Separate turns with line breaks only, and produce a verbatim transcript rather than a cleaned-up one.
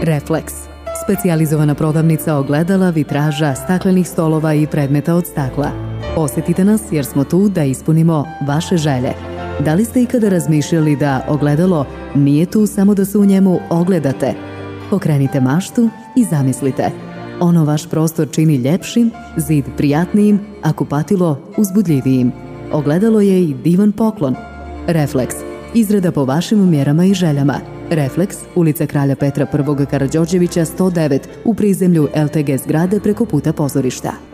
Refleks, specijalizovana prodavnica ogledala, vitraža, staklenih stolova i predmeta od stakla. Posetite nas jer smo tu da ispunimo vaše želje. Da li ste ikada razmišljali da ogledalo nije tu samo da se u njemu ogledate? Pokrenite maštu i zamislite. Ono vaš prostor čini ljepšim, zid prijatnijim, a kupatilo uzbudljivijim. Ogledalo je i divan poklon. Refleks, izrada po vašim mjerama i željama. Refleks, ulica Kralja Petra I. Karađorđevića sto devet u prizemlju el te ge zgrade preko puta pozorišta.